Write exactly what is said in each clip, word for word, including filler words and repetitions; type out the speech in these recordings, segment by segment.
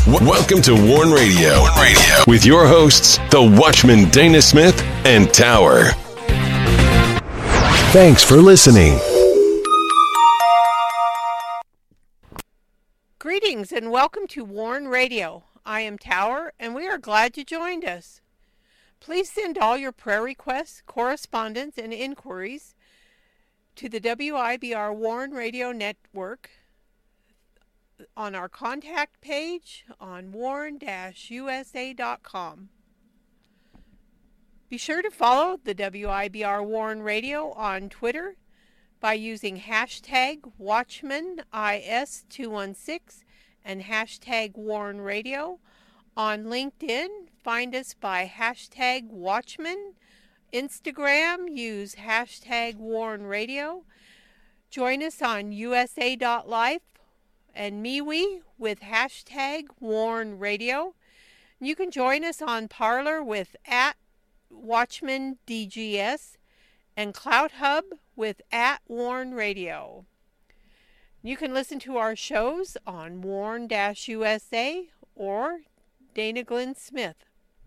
W- welcome to Warn Radio. Warn Radio with your hosts, the Watchman Dana Smith and Tower. Thanks for listening. Greetings and welcome to Warn Radio. I am Tower, and we are glad you joined us. Please send all your prayer requests, correspondence, and inquiries to the W I B R Warn Radio Network on our contact page on warn dash U S A dot com. Be sure to follow the W I B R Warn Radio on Twitter by using hashtag Watchman I S two one six and hashtag Warn Radio. On LinkedIn, find us by hashtag Watchman. Instagram, use hashtag Warn Radio. Join us on U S A dot life and MeWe with hashtag Warn Radio. You can join us on Parler with at Watchman D G S and CloutHub with at Warn Radio. You can listen to our shows on Warn U S A or Dana Glenn Smith.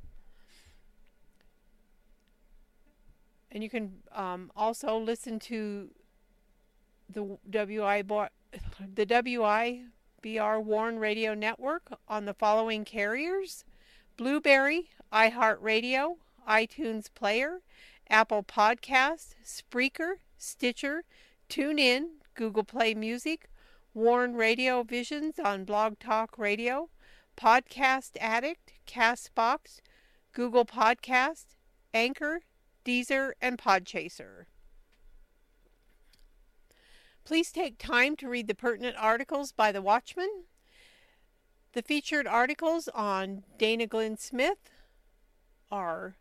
And you can um, also listen to the W I B R, the W I B R Warn Radio Network on the following carriers: Blueberry, iHeartRadio, iTunes Player, Apple Podcasts, Spreaker, Stitcher, TuneIn, Google Play Music, Warn Radio Visions on Blog Talk Radio, Podcast Addict, Castbox, Google Podcast, Anchor, Deezer, and Podchaser. Please take time to read the pertinent articles by the Watchman. The featured articles on Dana Glenn Smith are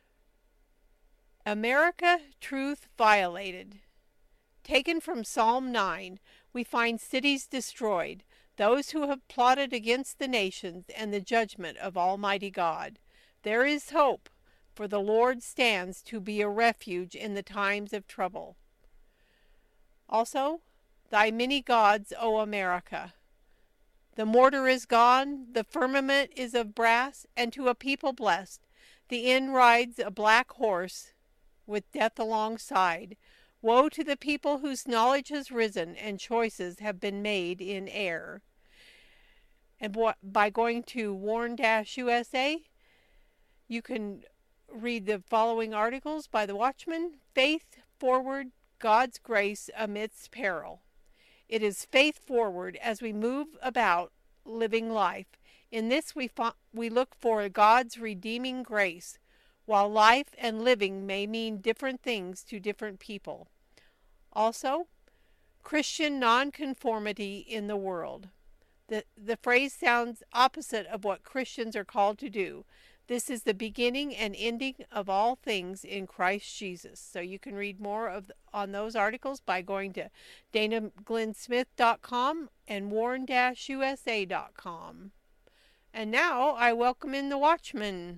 America, Truth Violated. Taken from Psalm nine, we find cities destroyed, those who have plotted against the nations, and the judgment of Almighty God. There is hope, for the Lord stands to be a refuge in the times of trouble. Also, Thy many gods, O America. The mortar is gone, the firmament is of brass, and to a people blessed, the inn rides a black horse with death alongside. Woe to the people whose knowledge has risen and choices have been made in air. And by going to Warn U S A, you can read the following articles by the Watchman. Faith Forward, God's Grace Amidst Peril. It is faith forward as we move about living life. In this we, fo- we look for God's redeeming grace, while life and living may mean different things to different people. Also, Christian nonconformity in the world. The, the phrase sounds opposite of what Christians are called to do. This is the beginning and ending of all things in Christ Jesus. So you can read more of on those articles by going to dana glenn smith dot com and warn U S A dot com. And now I welcome in the Watchman.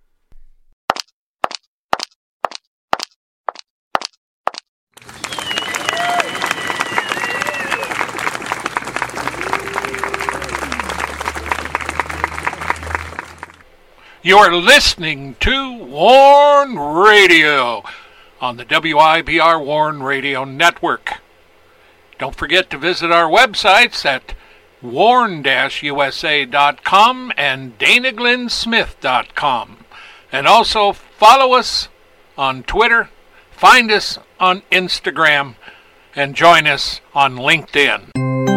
You are listening to Warn Radio on the W I B R Warn Radio Network. Don't forget to visit our websites at warn U S A dot com and dana glenn smith dot com. And also follow us on Twitter, find us on Instagram, and join us on LinkedIn.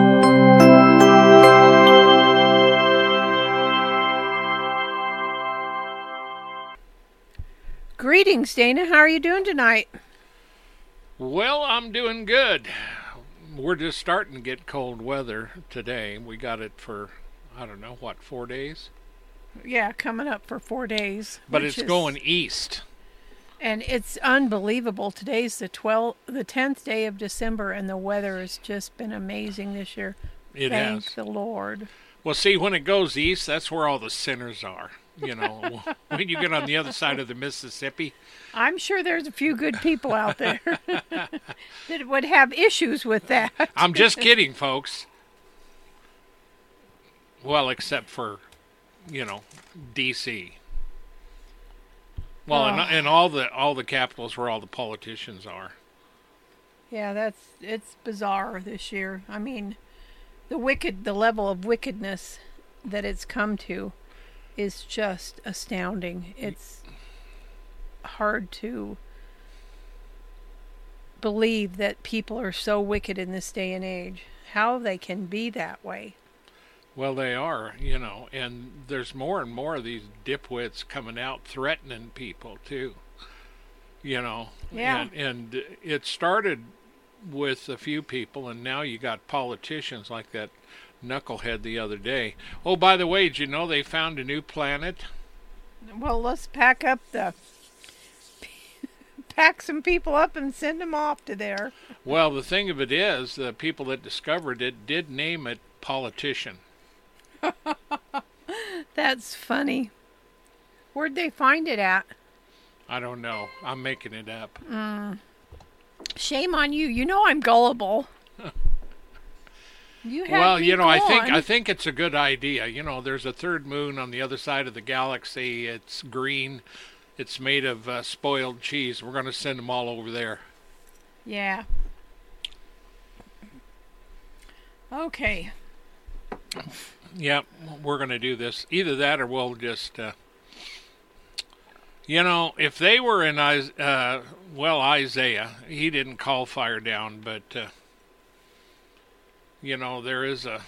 Greetings, Dana. How are you doing tonight? Well, I'm doing good. We're just starting to get cold weather today. We got it for, I don't know, what, four days? Yeah, coming up for four days. But it's is, going east. And it's unbelievable. Today's the twelfth, the tenth day of December, and the weather has just been amazing this year. It Thank has. the Lord. Well, see, when it goes east, that's where all the sinners are. You know, when you get on the other side of the Mississippi. I'm sure there's a few good people out there that would have issues with that. I'm just kidding, folks. Well, except for you know, D C Well, Oh. and, and all the all the capitals where all the politicians are. Yeah, that's it's bizarre this year. I mean, the wicked, the level of wickedness that it's come to is just astounding. It's hard to believe that people are so wicked in this day and age. How they can be that way. Well, they are, you know, and there's more and more of these dipwits coming out threatening people too. You know, Yeah. and, and it started with a few people, and now you got politicians like that knucklehead the other day. Oh, by the way, did you know they found a new planet? Well, let's pack up the pack some people up and send them off to there. Well, the thing of it is, the people that discovered it did name it Politician. That's funny. Where'd they find it at? I don't know. I'm making it up. Mm. Shame on you. You know I'm gullible. You had Well, me you know, I think going. I think it's a good idea. You know, there's a third moon on the other side of the galaxy. It's green. It's made of uh, spoiled cheese. We're going to send them all over there. Yeah. Okay. Yep, we're going to do this. Either that or we'll just, uh, you know, if they were in, Is- uh, well, Isaiah, he didn't call fire down, but, uh, you know, there is a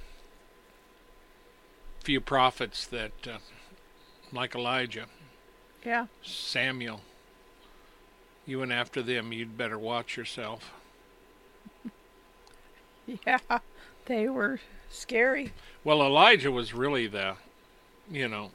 few prophets that, uh, like Elijah, Yeah. Samuel, you went after them, you'd better watch yourself. Yeah. They were scary. Well, Elijah was really the, you know,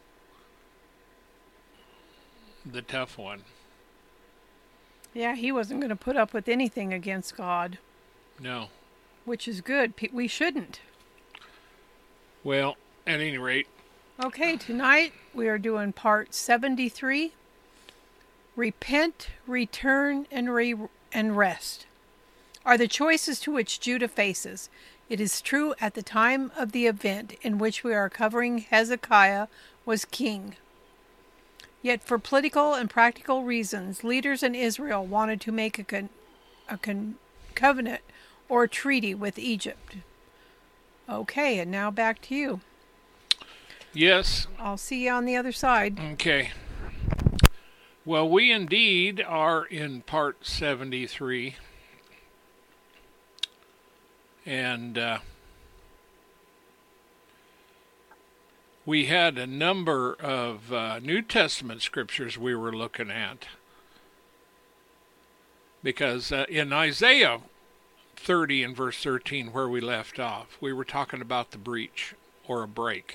the tough one. Yeah, he wasn't going to put up with anything against God, No. which is good. Pe- We shouldn't. Well, at any rate, Okay, tonight we are doing part seventy-three. Repent, return, and re- and rest are the choices to which Judah faces. It is true at the time of the event in which we are covering Hezekiah was king. Yet for political and practical reasons, leaders in Israel wanted to make a, con- a con- covenant or treaty with Egypt. Okay, and now back to you. yes, I'll see you on the other side. okay. Well, we indeed are in part seventy-three. And uh, we had a number of uh, New Testament scriptures we were looking at. Because uh, in Isaiah thirty and verse thirteen, where we left off, we were talking about the breach or a break.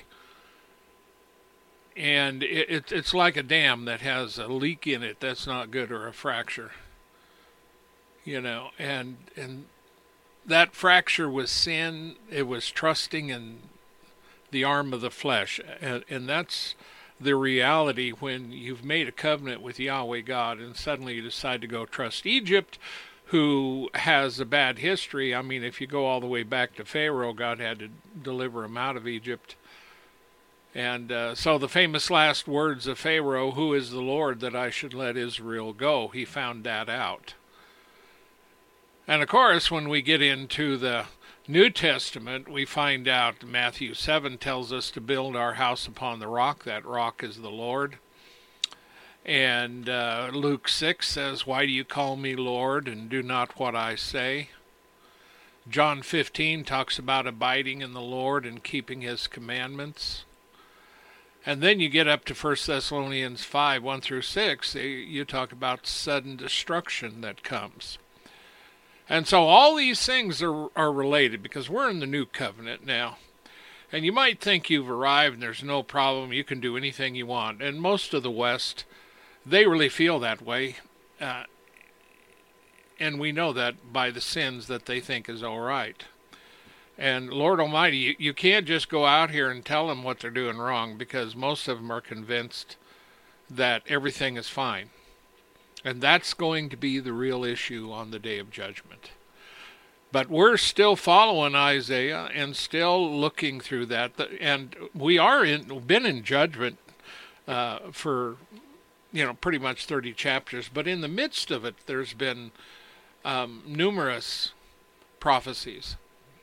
And it, it, it's like a dam that has a leak in it that's not good, or a fracture. You know, and and that fracture was sin. It was trusting in the arm of the flesh. And, and that's the reality when you've made a covenant with Yahweh God and suddenly you decide to go trust Egypt, who has a bad history. I mean, if you go all the way back to Pharaoh, God had to deliver him out of Egypt. And uh, so the famous last words of Pharaoh, "Who is the Lord that I should let Israel go?" He found that out. And of course, when we get into the New Testament, we find out Matthew seven tells us to build our house upon the rock. That rock is the Lord. And uh, Luke six says, "Why do you call me Lord and do not what I say?" John fifteen talks about abiding in the Lord and keeping his commandments. And then you get up to First Thessalonians five, one through six, you talk about sudden destruction that comes. And so all these things are, are related because we're in the new covenant now. And you might think you've arrived and there's no problem, you can do anything you want. And most of the West, they really feel that way. Uh, and we know that by the sins that they think is all right. And Lord Almighty, you, you can't just go out here and tell them what they're doing wrong, because most of them are convinced that everything is fine. And that's going to be the real issue on the day of judgment. But we're still following Isaiah and still looking through that. And we are in, been in judgment uh, for, you know, pretty much thirty chapters. But in the midst of it, there's been um, numerous prophecies.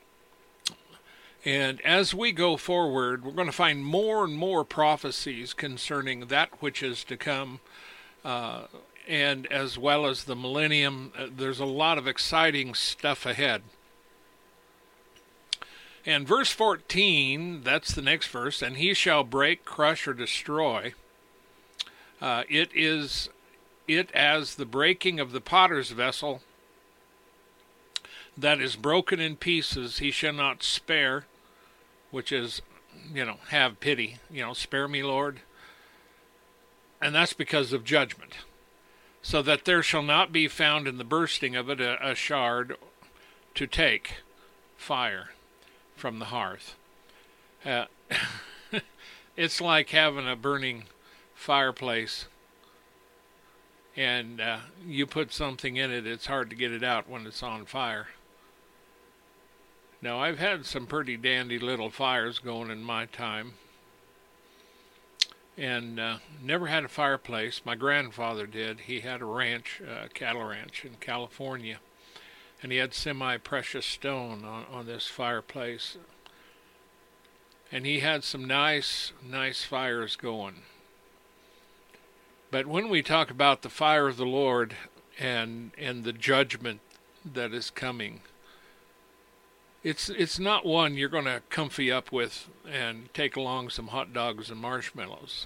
And as we go forward, we're going to find more and more prophecies concerning that which is to come, uh, and as well as the millennium. Uh, there's a lot of exciting stuff ahead. And verse fourteen, that's the next verse, and he shall break, crush, or destroy. Uh, it is it as the breaking of the potter's vessel that is broken in pieces, he shall not spare, which is, you know, have pity, you know, spare me, Lord. And that's because of judgment. So that there shall not be found in the bursting of it a, a shard to take fire from the hearth. Uh, it's like having a burning fireplace, and uh, you put something in it, it's hard to get it out when it's on fire. Now, I've had some pretty dandy little fires going in my time, and uh, never had a fireplace. My grandfather did. He had a ranch, a cattle ranch in California, and he had semi-precious stone on, on this fireplace. And he had some nice, nice fires going. But when we talk about the fire of the Lord and and the judgment that is coming, it's it's not one you're going to comfy up with and take along some hot dogs and marshmallows.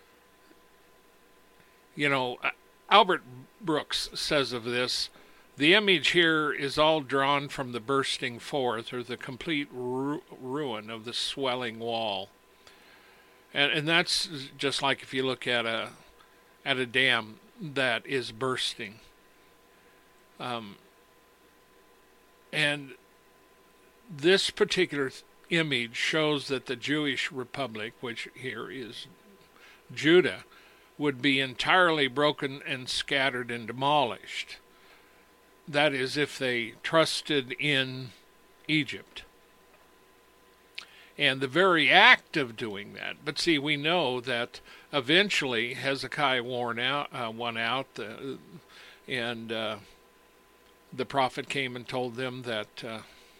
You know, Albert Brooks says of this, the image here is all drawn from the bursting forth or the complete ru- ruin of the swelling wall. And and that's just like if you look at a at a dam that is bursting. Um, and this particular image shows that the Jewish Republic, which here is Judah, would be entirely broken and scattered and demolished. That is, if they trusted in Egypt. And the very act of doing that. But see, we know that eventually Hezekiah worn out, uh, won out, uh, and uh, the prophet came and told them that, uh,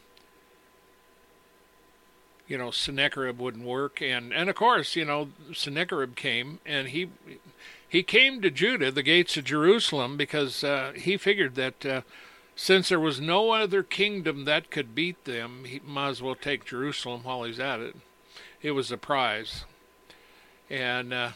you know, Sennacherib wouldn't work. And, and of course, you know, Sennacherib came, and he he came to Judah, the gates of Jerusalem, because uh, he figured that uh, since there was no other kingdom that could beat them, he might as well take Jerusalem while he's at it. It was a prize. And, uh,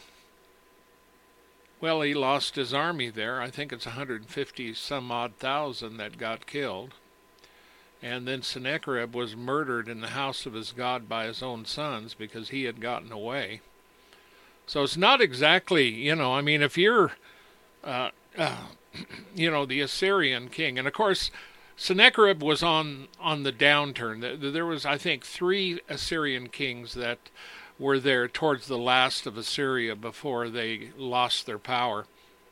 well, he lost his army there. I think it's one hundred fifty some odd thousand that got killed. And then Sennacherib was murdered in the house of his God by his own sons because he had gotten away. So it's not exactly, you know, I mean, if you're, uh, uh, you know, the Assyrian king, and of course, Sennacherib was on, on the downturn. There was, I think, three Assyrian kings that were there towards the last of Assyria before they lost their power.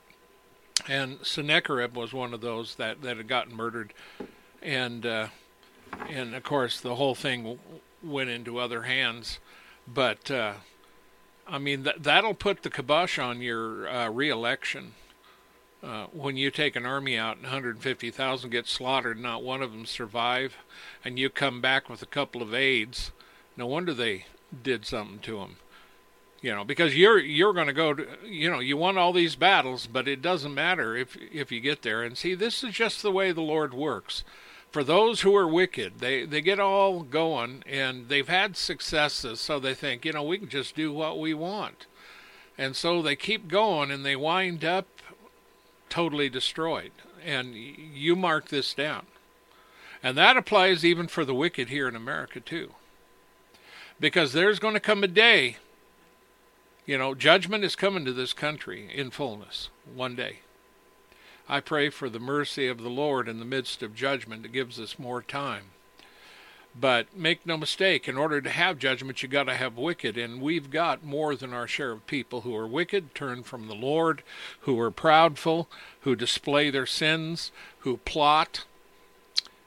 And Sennacherib was one of those that, that had gotten murdered. And, uh, and of course, the whole thing w- went into other hands. But, uh, I mean, th- that'll put the kibosh on your uh, re-election. Uh, when you take an army out and one hundred fifty thousand get slaughtered, not one of them survive, and you come back with a couple of aides, no wonder they did something to them. You know, because you're you're going to go to, you know, you won all these battles, but it doesn't matter if if you get there. And see, this is just the way the Lord works. For those who are wicked, they, they get all going, and they've had successes, so they think, you know, we can just do what we want. And so they keep going, and they wind up totally destroyed. And you mark this down. And that applies even for the wicked here in America, too. Because there's going to come a day, you know, judgment is coming to this country in fullness one day. I pray for the mercy of the Lord in the midst of judgment that gives us more time. But make no mistake, in order to have judgment, you got to have wicked. And we've got more than our share of people who are wicked, turn from the Lord, who are proudful, who display their sins, who plot.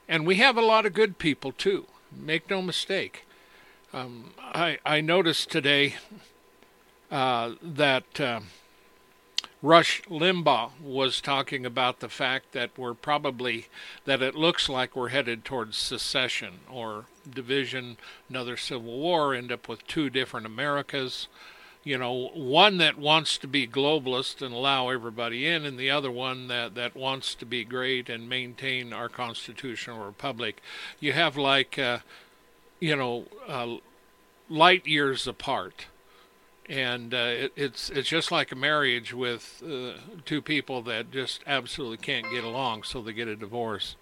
And we have a lot of good people, too. Make no mistake. Um, I, I noticed today uh, that uh, Rush Limbaugh was talking about the fact that we're probably, that it looks like we're headed towards secession or division, another civil war, end up with two different Americas. You know, one that wants to be globalist and allow everybody in, and the other one that, that wants to be great and maintain our constitutional republic. You have like, uh, you know, uh, light years apart. And uh, it, it's it's just like a marriage with uh, two people that just absolutely can't get along, so they get a divorce.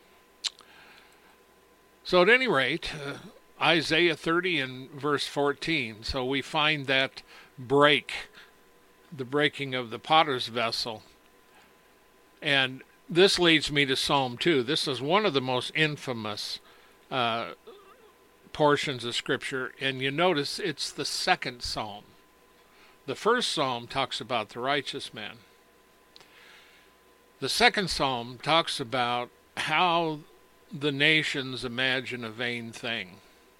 So at any rate, uh, Isaiah thirty and verse fourteen, so we find that break, the breaking of the potter's vessel. And this leads me to Psalm two. This is one of the most infamous uh, portions of Scripture, and you notice it's the second psalm. The first psalm talks about the righteous man. The second psalm talks about how the nations imagine a vain thing.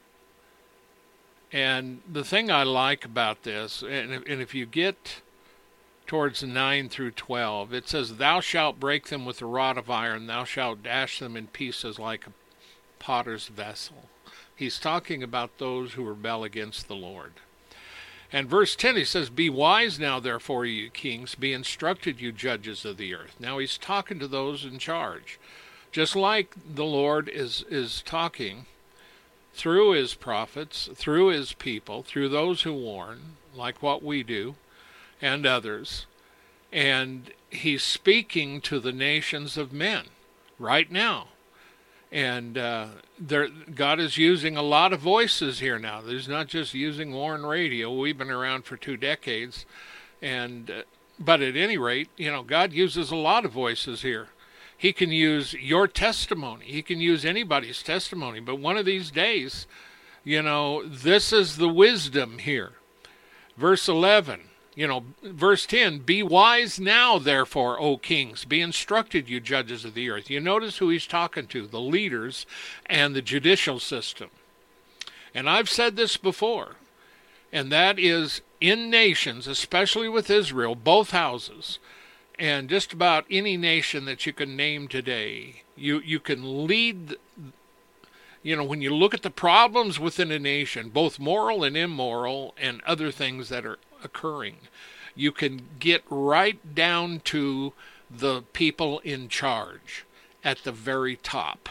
And the thing I like about this, and if, and if you get towards nine through twelve, it says, "Thou shalt break them with a rod of iron, thou shalt dash them in pieces like a potter's vessel." He's talking about those who rebel against the Lord. And verse ten, he says, "Be wise now, therefore, you kings, be instructed, you judges of the earth." Now he's talking to those in charge. Just like the Lord is, is talking through his prophets, through his people, through those who warn, like what we do, and others. And he's speaking to the nations of men right now. And uh, there, God is using a lot of voices here now. There's not just using Warren Radio. We've been around for two decades. and uh, But at any rate, you know, God uses a lot of voices here. He can use your testimony. He can use anybody's testimony. But one of these days, you know, this is the wisdom here. Verse eleven. You know, verse ten, "Be wise now, therefore, O kings. Be instructed, you judges of the earth." You notice who he's talking to, the leaders and the judicial system. And I've said this before, and that is in nations, especially with Israel, both houses, and just about any nation that you can name today, you, you can lead. You know, when you look at the problems within a nation, both moral and immoral and other things that are occurring, you can get right down to the people in charge at the very top.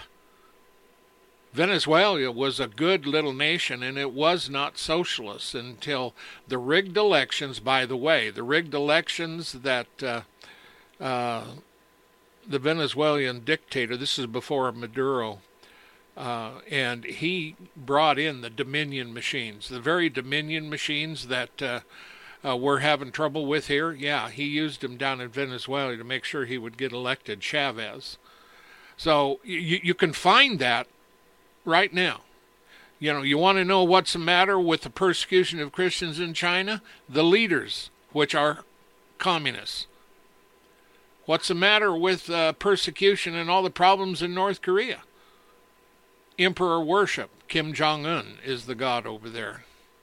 Venezuela was a good little nation, and it was not socialist until the rigged elections. By the way, the rigged elections that uh, uh, the Venezuelan dictator, this is before Maduro, Uh, and he brought in the Dominion machines, the very Dominion machines that uh, uh, we're having trouble with here. Yeah, he used them down in Venezuela to make sure he would get elected, Chavez. So you, you can find that right now. You know, you want to know what's the matter with the persecution of Christians in China? The leaders, which are communists. What's the matter with uh, persecution and all the problems in North Korea? Emperor worship. Kim Jong-un is the god over there.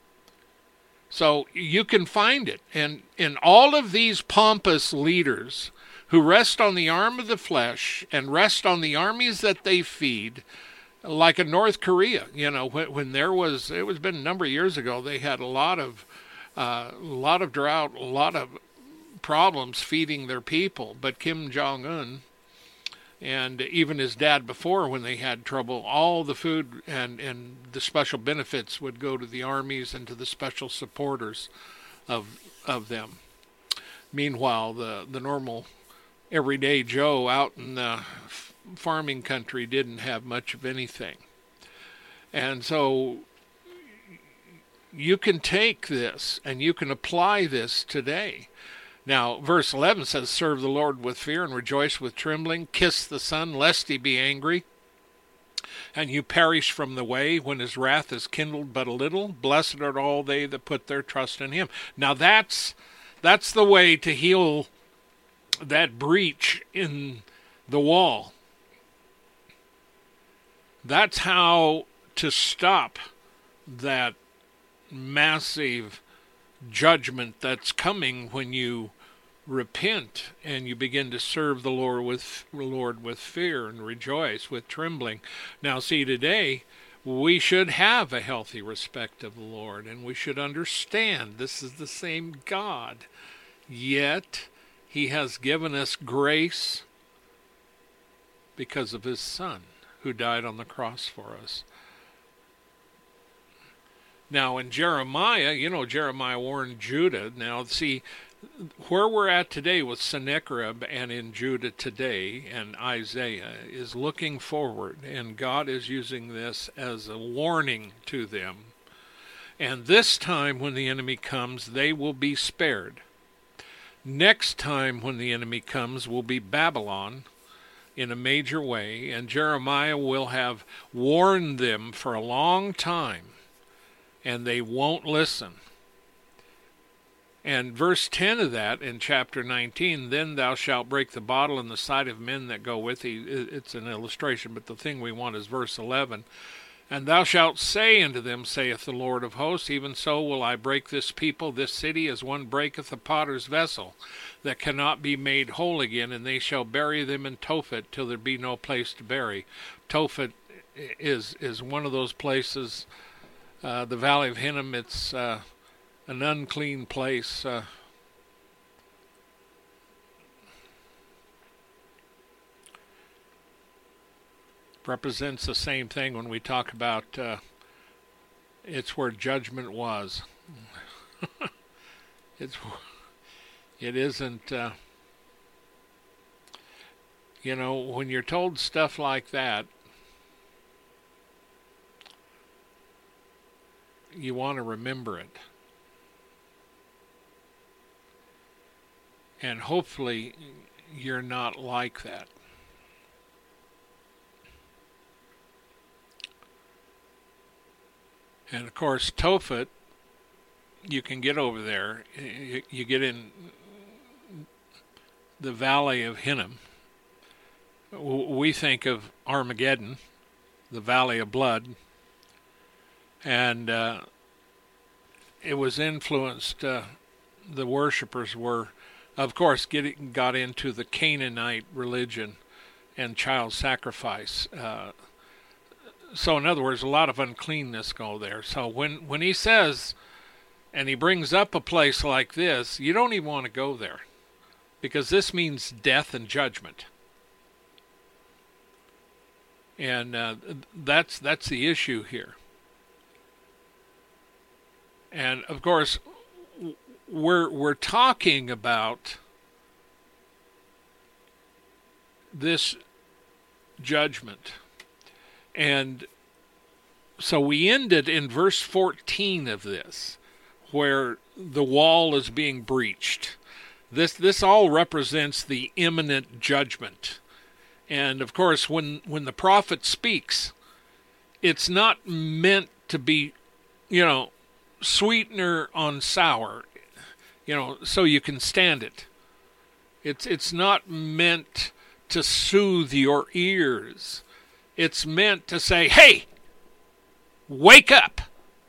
So you can find it. And in all of these pompous leaders who rest on the arm of the flesh and rest on the armies that they feed, like in North Korea, you know, when, when there was, it was been a number of years ago, they had a lot of, uh, a lot of drought, a lot of problems feeding their people. But Kim Jong-un, and even his dad before, when they had trouble, all the food and, and the special benefits would go to the armies and to the special supporters of of them. Meanwhile, the, the normal everyday Joe out in the farming country didn't have much of anything. And so you can take this and you can apply this today. Now, verse eleven says, "Serve the Lord with fear and rejoice with trembling. Kiss the Son, lest he be angry, and you perish from the way when his wrath is kindled but a little. Blessed are all they that put their trust in him." Now, that's that's the way to heal that breach in the wall. That's how to stop that massive judgment that's coming when you repent and you begin to serve the Lord with Lord with fear and rejoice with trembling. Now see, today we should have a healthy respect of the Lord, and we should understand this is the same God, yet he has given us grace because of his Son who died on the cross for us. Now in Jeremiah, you know, Jeremiah warned Judah. Now see, where we're at today with Sennacherib and in Judah today and Isaiah is looking forward, and God is using this as a warning to them. And this time when the enemy comes, they will be spared. Next time when the enemy comes will be Babylon in a major way, and Jeremiah will have warned them for a long time, and they won't listen. And verse ten of that in chapter nineteen, then thou shalt break the bottle in the sight of men that go with thee. It's an illustration, but the thing we want is verse eleven. And thou shalt say unto them, saith the Lord of hosts, even so will I break this people, this city, as one breaketh a potter's vessel, that cannot be made whole again, and they shall bury them in Tophet, till there be no place to bury. Tophet is is one of those places, uh, the Valley of Hinnom, it's uh, an unclean place. Uh, represents the same thing when we talk about uh, it's where judgment was. it's it isn't uh, you know, when you're told stuff like that, you want to remember it. And hopefully you're not like that. And of course, Tophet, you can get over there. You, you get in the Valley of Hinnom. We think of Armageddon, the Valley of Blood. And uh, it was influenced, uh, the worshipers were, of course, getting, got into the Canaanite religion and child sacrifice. Uh, so in other words, a lot of uncleanness go there. So when, when he says, and he brings up a place like this, you don't even want to go there, because this means death and judgment. And uh, that's that's the issue here. And of course, we're we're talking about this judgment. And so we ended in verse fourteen of this, where the wall is being breached. This this all represents the imminent judgment. And of course, when, when the prophet speaks, it's not meant to be, you know, sweetener on sour, you know, so you can stand it. It's it's not meant to soothe your ears. It's meant to say, hey, wake up.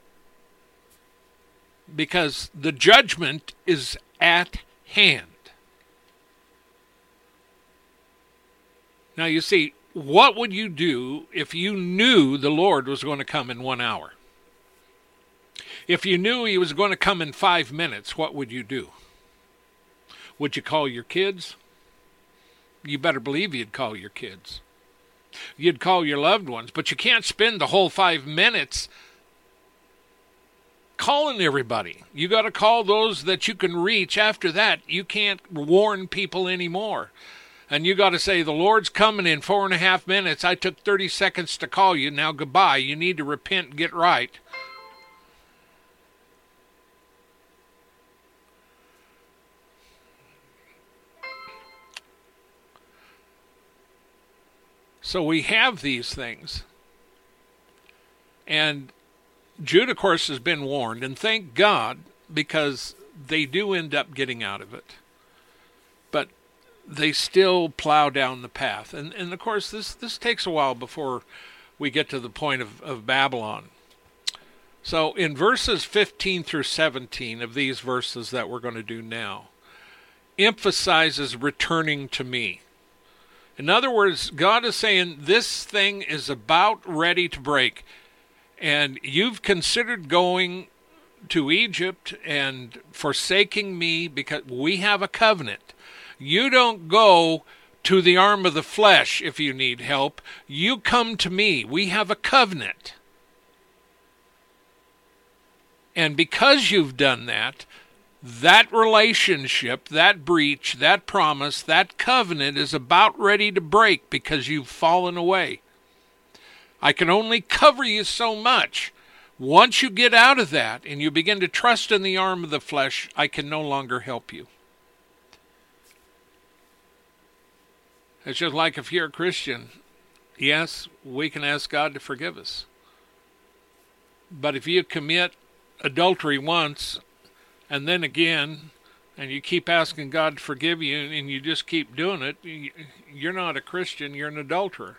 Because the judgment is at hand. Now you see, what would you do if you knew the Lord was going to come in one hour? If you knew he was going to come in five minutes, what would you do? Would you call your kids? You better believe you'd call your kids. You'd call your loved ones, but you can't spend the whole five minutes calling everybody. You got to call those that you can reach. After that, you can't warn people anymore. And you got to say, the Lord's coming in four and a half minutes. I took thirty seconds to call you. Now goodbye. You need to repent and get right. So we have these things. And Judah, of course, has been warned. And thank God, because they do end up getting out of it. But they still plow down the path. And, and of course, this, this takes a while before we get to the point of, of Babylon. So in verses fifteen through seventeen of these verses that we're going to do now, emphasizes returning to me. In other words, God is saying this thing is about ready to break. And you've considered going to Egypt and forsaking me because we have a covenant. You don't go to the arm of the flesh if you need help. You come to me. We have a covenant. And because you've done that, that relationship, that breach, that promise, that covenant is about ready to break because you've fallen away. I can only cover you so much. Once you get out of that and you begin to trust in the arm of the flesh, I can no longer help you. It's just like if you're a Christian, yes, we can ask God to forgive us. But if you commit adultery once and then again, and you keep asking God to forgive you and you just keep doing it, you're not a Christian, you're an adulterer.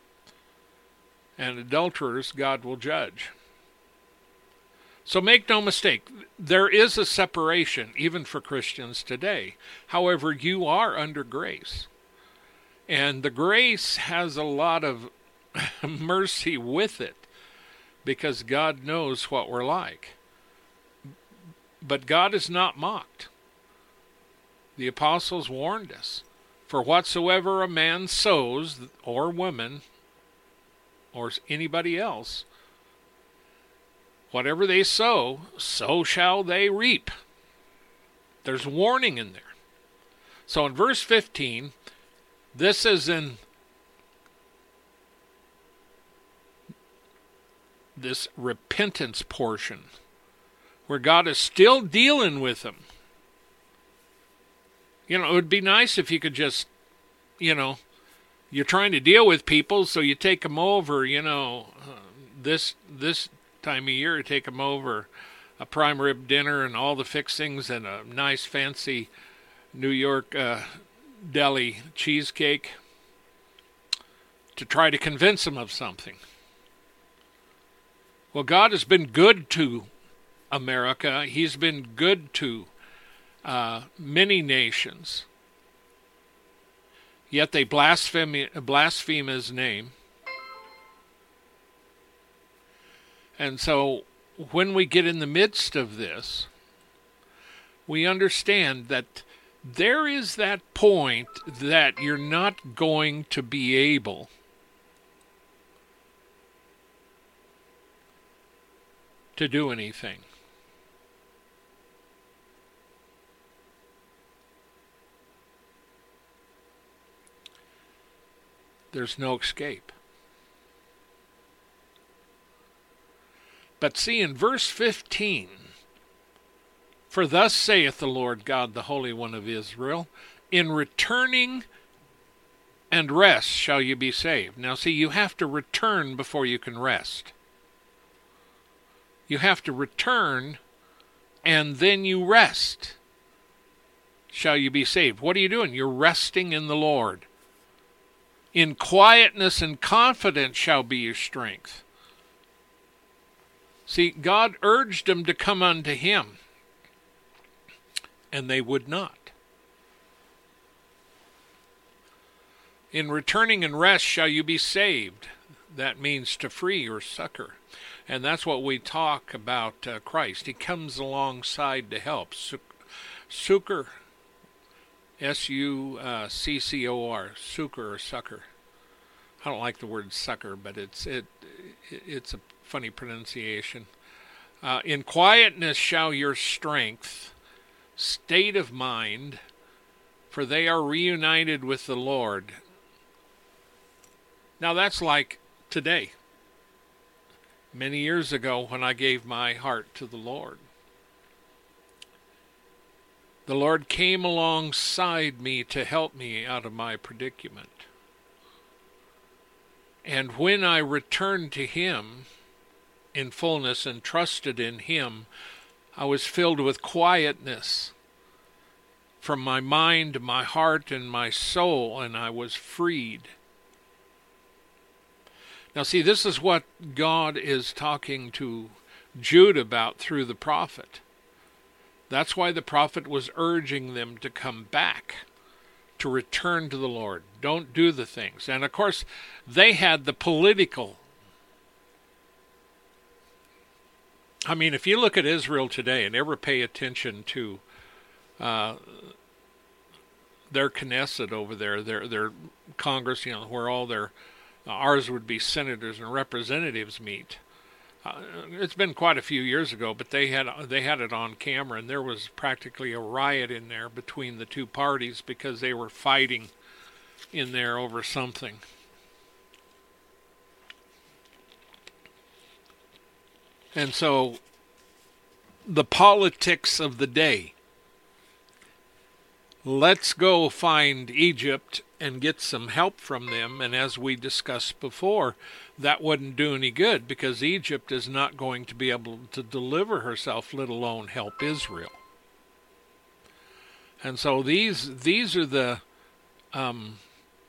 And adulterers God will judge. So make no mistake, there is a separation even for Christians today. However, you are under grace. And the grace has a lot of mercy with it because God knows what we're like. But God is not mocked. The apostles warned us, for whatsoever a man sows, or woman, or anybody else, whatever they sow, so shall they reap. There's warning in there. So in verse fifteen, this is in this repentance portion, where God is still dealing with them. You know, it would be nice if you could just, you know, you're trying to deal with people, so you take them over, you know, uh, this this time of year, you take them over a prime rib dinner and all the fixings and a nice fancy New York uh, deli cheesecake to try to convince them of something. Well, God has been good to America. He's been good to uh, many nations. Yet they blaspheme, blaspheme his name. And so when we get in the midst of this, we understand that there is that point that you're not going to be able to do anything. There's no escape. But see, in verse fifteen, for thus saith the Lord God, the Holy One of Israel, in returning and rest shall you be saved. Now see, you have to return before you can rest. You have to return and then you rest. Shall you be saved? What are you doing? You're resting in the Lord. In quietness and confidence shall be your strength. See, God urged them to come unto him, and they would not. In returning and rest shall you be saved. That means to free or succor. And that's what we talk about uh, Christ. He comes alongside to help. Succor. S U C C O R, succor or succor. I don't like the word succor, but it's it it's a funny pronunciation. Uh, in quietness shall your strength, state of mind, for they are reunited with the Lord. Now that's like today. Many years ago when I gave my heart to the Lord. The Lord came alongside me to help me out of my predicament. And when I returned to him in fullness and trusted in him, I was filled with quietness from my mind, my heart, and my soul, and I was freed. Now see, this is what God is talking to Jude about through the prophet. That's why the prophet was urging them to come back, to return to the Lord. Don't do the things. And of course, they had the political. I mean, if you look at Israel today and ever pay attention to uh, their Knesset over there, their their Congress, you know, where all their uh, ours would be senators and representatives meet. Uh, it's been quite a few years ago, but they had they had it on camera, and there was practically a riot in there between the two parties because they were fighting in there over something. And so, the politics of the day. Let's go find Egypt and get some help from them. And as we discussed before, that wouldn't do any good because Egypt is not going to be able to deliver herself, let alone help Israel. And so these these are the, um,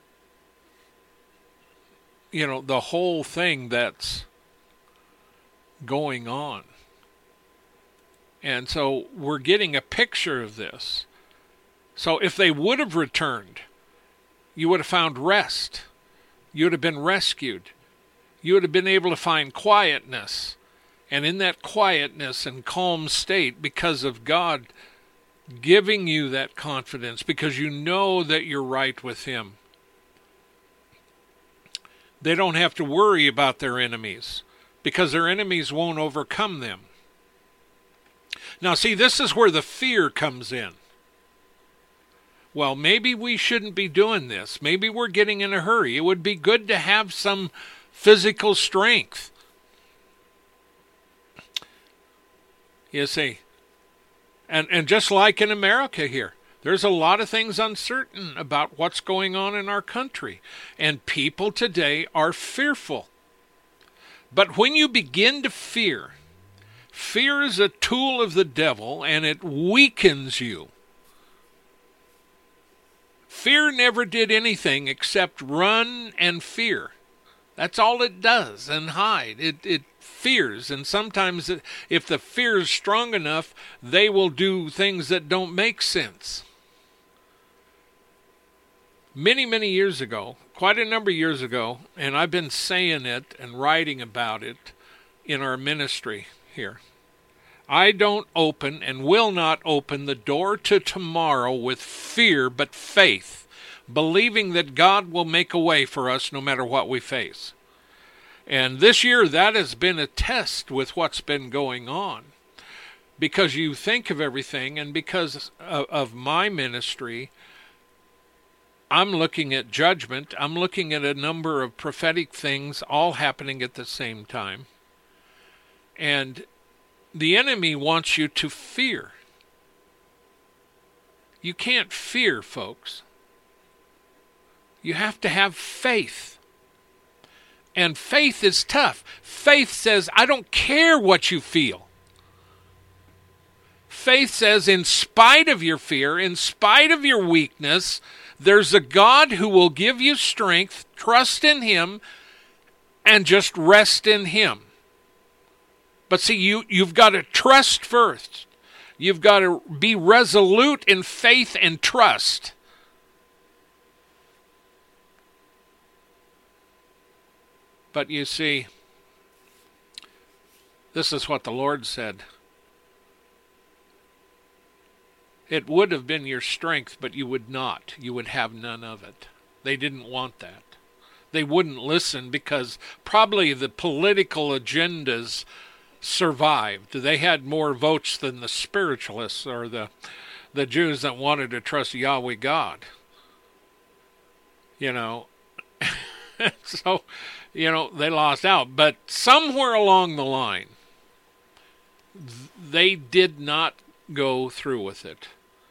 you know, the whole thing that's going on. And so we're getting a picture of this. So if they would have returned, you would have found rest. You would have been rescued. You would have been able to find quietness. And in that quietness and calm state, because of God giving you that confidence, because you know that you're right with Him, they don't have to worry about their enemies, because their enemies won't overcome them. Now, see, this is where the fear comes in. Well, maybe we shouldn't be doing this. Maybe we're getting in a hurry. It would be good to have some physical strength. You see, and, and just like in America here, there's a lot of things uncertain about what's going on in our country. And people today are fearful. But when you begin to fear, fear is a tool of the devil, and it weakens you. Fear never did anything except run and fear. That's all it does, and hide. It it fears, and sometimes it, if the fear is strong enough, they will do things that don't make sense. Many, many years ago, quite a number of years ago, and I've been saying it and writing about it in our ministry here, I don't open and will not open the door to tomorrow with fear, but faith, believing that God will make a way for us no matter what we face. And this year, that has been a test with what's been going on. Because you think of everything, and because of, of my ministry, I'm looking at judgment. I'm looking at a number of prophetic things all happening at the same time. And the enemy wants you to fear. You can't fear, folks. You have to have faith. And faith is tough. Faith says, I don't care what you feel. Faith says, in spite of your fear, in spite of your weakness, there's a God who will give you strength. Trust in Him and just rest in Him. But see, you, you've got to trust first. You've got to be resolute in faith and trust. But you see, this is what the Lord said. It would have been your strength, but you would not. You would have none of it. They didn't want that. They wouldn't listen because probably the political agendas survived. They had more votes than the spiritualists or the the Jews that wanted to trust Yahweh God. You know, so, you know, they lost out. But somewhere along the line, they did not go through with it.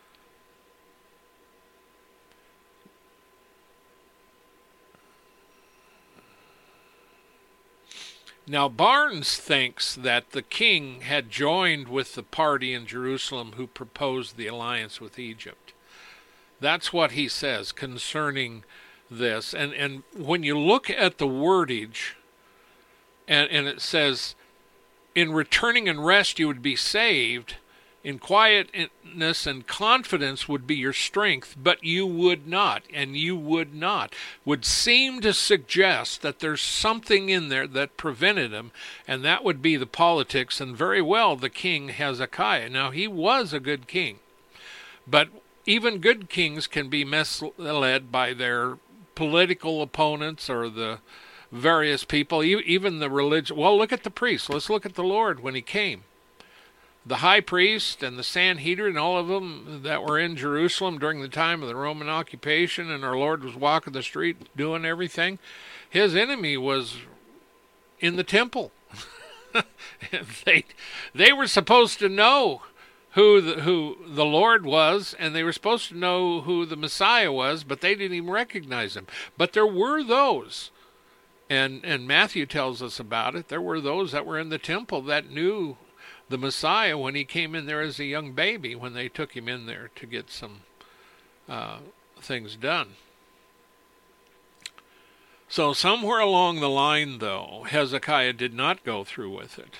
Now, Barnes thinks that the king had joined with the party in Jerusalem who proposed the alliance with Egypt. That's what he says concerning this. And, and when you look at the wordage And, and it says, in returning and rest you would be saved. In quietness and confidence would be your strength, but you would not, and you would not. Would seem to suggest that there's something in there that prevented him, and that would be the politics, and very well the king Hezekiah. Now, he was a good king, but even good kings can be misled by their political opponents or the various people, even the religion. Well, look at the priests. Let's look at the Lord when he came. The high priest and the Sanhedrin, all of them that were in Jerusalem during the time of the Roman occupation, and our Lord was walking the street doing everything, his enemy was in the temple. they, they were supposed to know who the, who the Lord was, and they were supposed to know who the Messiah was, but they didn't even recognize him. But there were those, and, and Matthew tells us about it, there were those that were in the temple that knew the Messiah when he came in there as a young baby, when they took him in there to get some uh, things done. So somewhere along the line, though, Hezekiah did not go through with it.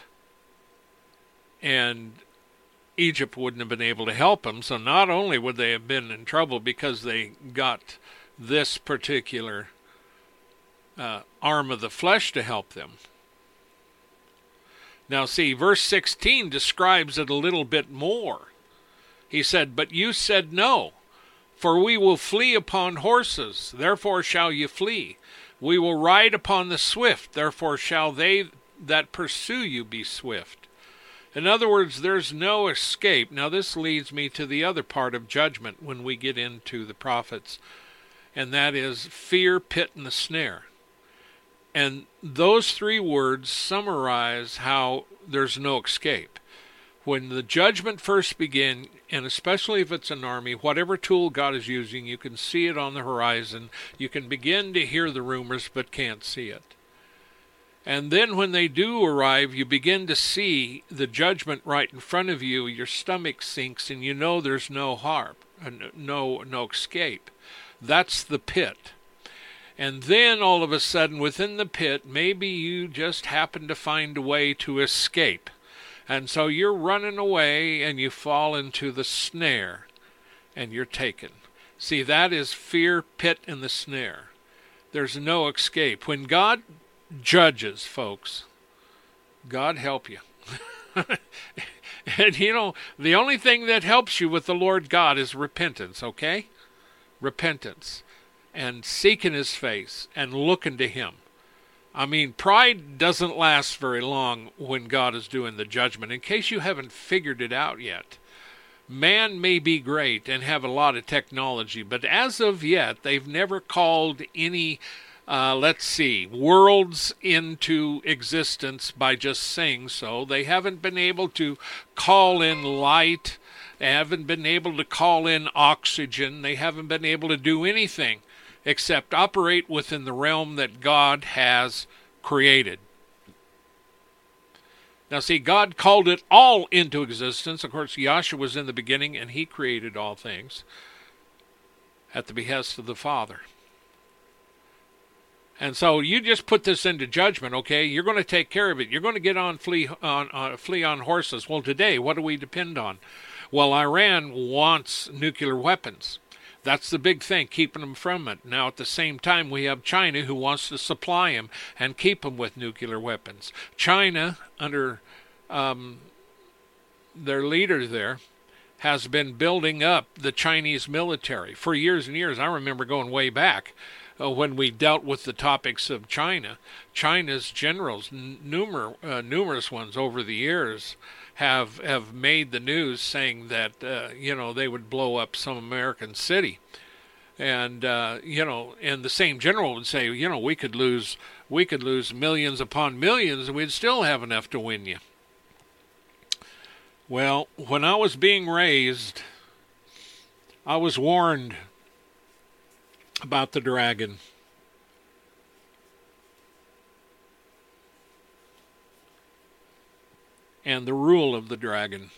And Egypt wouldn't have been able to help him, so not only would they have been in trouble because they got this particular uh, arm of the flesh to help them. Now see, verse sixteen describes it a little bit more. He said, but you said no, for we will flee upon horses, therefore shall you flee. We will ride upon the swift, therefore shall they that pursue you be swift. In other words, there's no escape. Now this leads me to the other part of judgment when we get into the prophets, and that is fear, pit, and the snare. And those three words summarize how there's no escape. When the judgment first begins, and especially if it's an army, whatever tool God is using, you can see it on the horizon. You can begin to hear the rumors, but can't see it. And then when they do arrive, you begin to see the judgment right in front of you. Your stomach sinks, and you know there's no harm, no, no escape. That's the pit. And then all of a sudden within the pit, maybe you just happen to find a way to escape. And so you're running away and you fall into the snare and you're taken. See, that is fear, pit, and the snare. There's no escape. When God judges, folks, God help you. And you know, the only thing that helps you with the Lord God is repentance, okay? Repentance. And seeking his face and looking to him. I mean, pride doesn't last very long when God is doing the judgment, in case you haven't figured it out yet. Man may be great and have a lot of technology, but as of yet, they've never called any, uh, let's see, worlds into existence by just saying so. They haven't been able to call in light. They haven't been able to call in oxygen. They haven't been able to do anything except operate within the realm that God has created. Now see, God called it all into existence. Of course, Yahshua was in the beginning, and he created all things at the behest of the Father. And so you just put this into judgment, okay? You're going to take care of it. You're going to get on flee on uh, flee on horses. Well, today, what do we depend on? Well, Iran wants nuclear weapons. That's the big thing, keeping them from it. Now, at the same time, we have China who wants to supply them and keep them with nuclear weapons. China, under um, their leader there, has been building up the Chinese military for years and years. I remember going way back uh, when we dealt with the topics of China. China's generals, n- numer- uh, numerous ones over the years, have have made the news saying that, uh, you know, they would blow up some American city. And, uh, you know, and the same general would say, you know, we could lose we could lose millions upon millions and we'd still have enough to win you. Well, when I was being raised, I was warned about the dragon. And the rule of the dragon.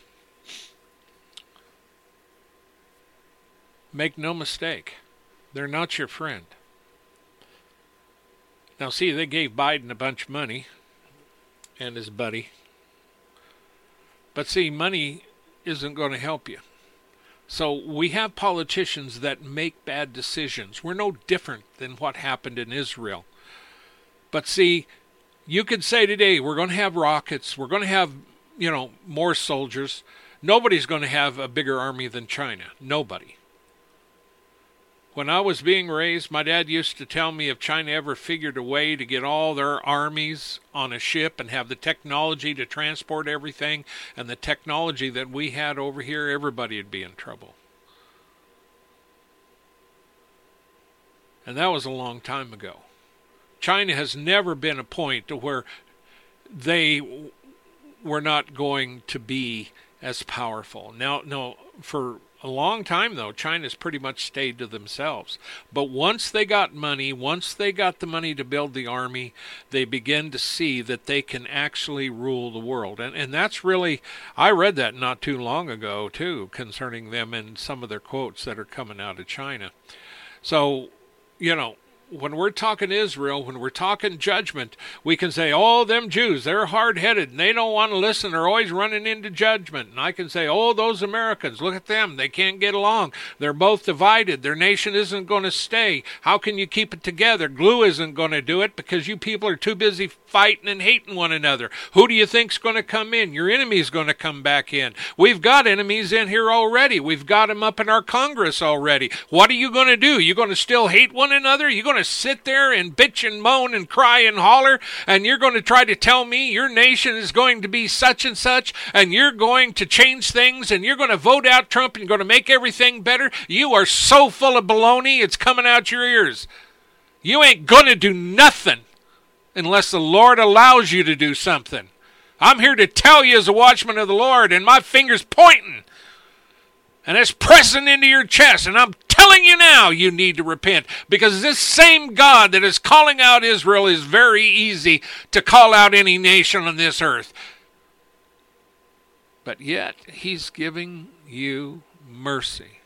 Make no mistake, they're not your friend. Now see, they gave Biden a bunch of money, and his buddy. But see, money isn't going to help you. So we have politicians that make bad decisions. We're no different than what happened in Israel. But see, you could say today, we're going to have rockets, we're going to have, you know, more soldiers. Nobody's going to have a bigger army than China. Nobody. When I was being raised, my dad used to tell me if China ever figured a way to get all their armies on a ship and have the technology to transport everything and the technology that we had over here, everybody would be in trouble. And that was a long time ago. China has never been a point to where they were not going to be as powerful. Now, no, for a long time, though, China's pretty much stayed to themselves. But once they got money, once they got the money to build the army, they began to see that they can actually rule the world. And and that's really, I read that not too long ago, too, concerning them and some of their quotes that are coming out of China. So, you know, when we're talking Israel, when we're talking judgment, we can say, oh, them Jews, they're hard-headed, and they don't want to listen. They're always running into judgment. And I can say, oh, those Americans, look at them. They can't get along. They're both divided. Their nation isn't going to stay. How can you keep it together? Glue isn't going to do it because you people are too busy fighting and hating one another. Who do you think's going to come in? Your enemy's going to come back in. We've got enemies in here already. We've got them up in our Congress already. What are you going to do? You going to still hate one another? You going to sit there and bitch and moan and cry and holler, and you're going to try to tell me your nation is going to be such and such, and you're going to change things, and you're going to vote out Trump and you're going to make everything better? You are so full of baloney, it's coming out your ears. You ain't going to do nothing unless the Lord allows you to do something. I'm here to tell you as a watchman of the Lord, and my finger's pointing, and it's pressing into your chest, and I'm telling you now, you need to repent, because this same God that is calling out Israel is very easy to call out any nation on this earth. But yet, he's giving you mercy.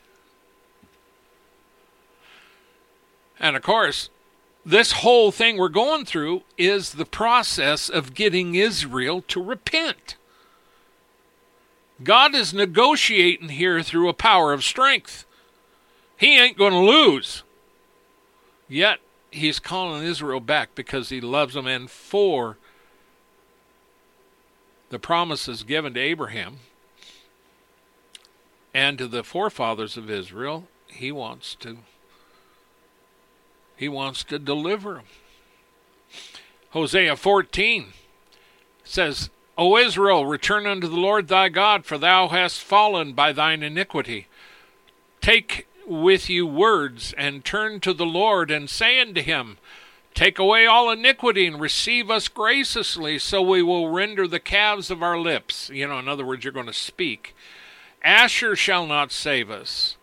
And of course, this whole thing we're going through is the process of getting Israel to repent. God is negotiating here through a power of strength. He ain't going to lose. Yet, he's calling Israel back because he loves them, and for the promises given to Abraham and to the forefathers of Israel, he wants to he wants to deliver them. Hosea fourteen says, O Israel, return unto the Lord thy God, for thou hast fallen by thine iniquity. Take with you words, and turn to the Lord, and say unto him, take away all iniquity, and receive us graciously, so we will render the calves of our lips. You know, in other words, you're going to speak. Asher shall not save us.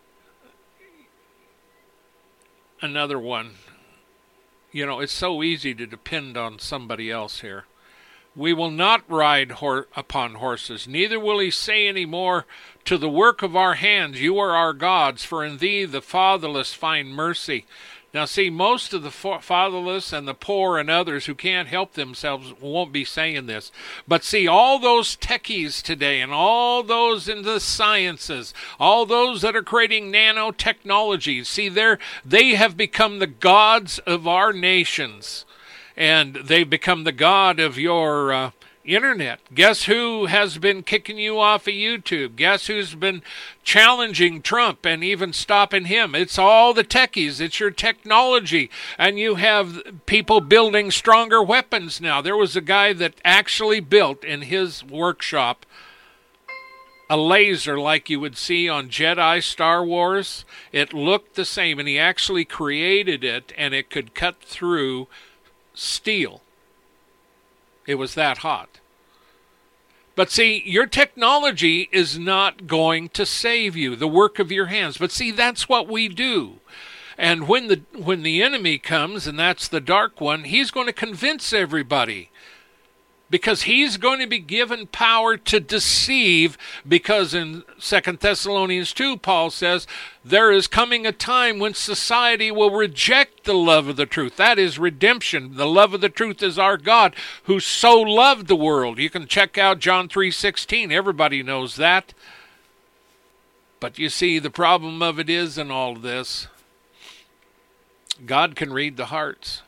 Another one. You know, it's so easy to depend on somebody else here. We will not ride hor- upon horses, neither will he say any more, to the work of our hands, you are our gods, for in thee the fatherless find mercy. Now see, most of the fatherless and the poor and others who can't help themselves won't be saying this. But see, all those techies today and all those in the sciences, all those that are creating nanotechnology, see, they're, they have become the gods of our nations. And they've become the god of your uh, internet. Guess who has been kicking you off of YouTube? Guess who's been challenging Trump and even stopping him? It's all the techies. It's your technology. And you have people building stronger weapons now. There was a guy that actually built in his workshop a laser like you would see on Jedi Star Wars. It looked the same, and he actually created it, and it could cut through steel. It was that hot. But see, your technology is not going to save you, the work of your hands. But see, that's what we do. And when the when the enemy comes, and that's the dark one, he's going to convince everybody Because he's going to be given power to deceive, because in Second Thessalonians two, Paul says, there is coming a time when society will reject the love of the truth. That is redemption. The love of the truth is our God, who so loved the world. You can check out John three sixteen. Everybody knows that. But you see, the problem of it is in all of this, God can read the hearts.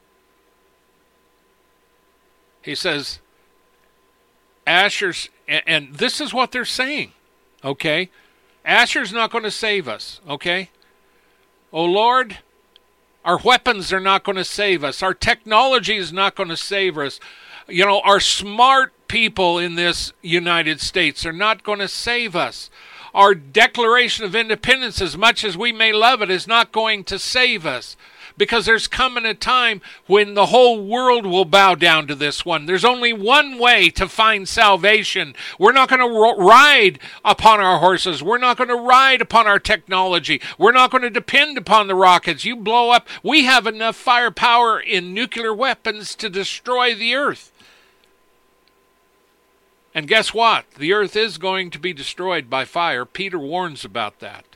He says, Asher's, and this is what they're saying, okay? Asher's not going to save us, okay? Oh, Lord, our weapons are not going to save us. Our technology is not going to save us. You know, our smart people in this United States are not going to save us. Our Declaration of Independence, as much as we may love it, is not going to save us. Because there's coming a time when the whole world will bow down to this one. There's only one way to find salvation. We're not going to ride upon our horses. We're not going to ride upon our technology. We're not going to depend upon the rockets. You blow up. We have enough firepower in nuclear weapons to destroy the earth. And guess what? The earth is going to be destroyed by fire. Peter warns about that.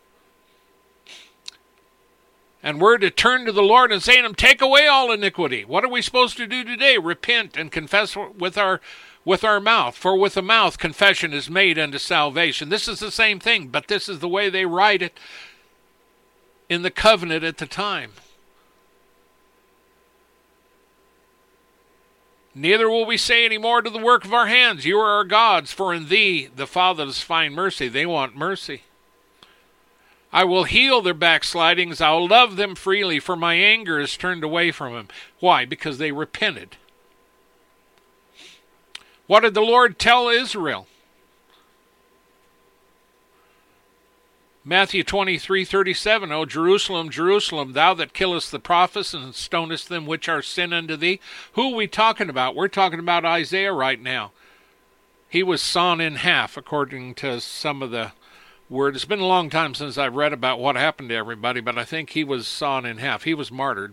And we're to turn to the Lord and say to him, take away all iniquity. What are we supposed to do today? Repent and confess with our with our mouth. For with the mouth confession is made unto salvation. This is the same thing, but this is the way they write it in the covenant at the time. Neither will we say any more to the work of our hands, you are our gods, for in thee the fathers find mercy. They want mercy. I will heal their backslidings. I will love them freely, for my anger is turned away from them. Why? Because they repented. What did the Lord tell Israel? Matthew twenty-three thirty-seven, O Jerusalem, Jerusalem, thou that killest the prophets and stonest them which are sin unto thee. Who are we talking about? We're talking about Isaiah right now. He was sawn in half, according to some of the word. It's been a long time since I've read about what happened to everybody, but I think he was sawn in half. He was martyred.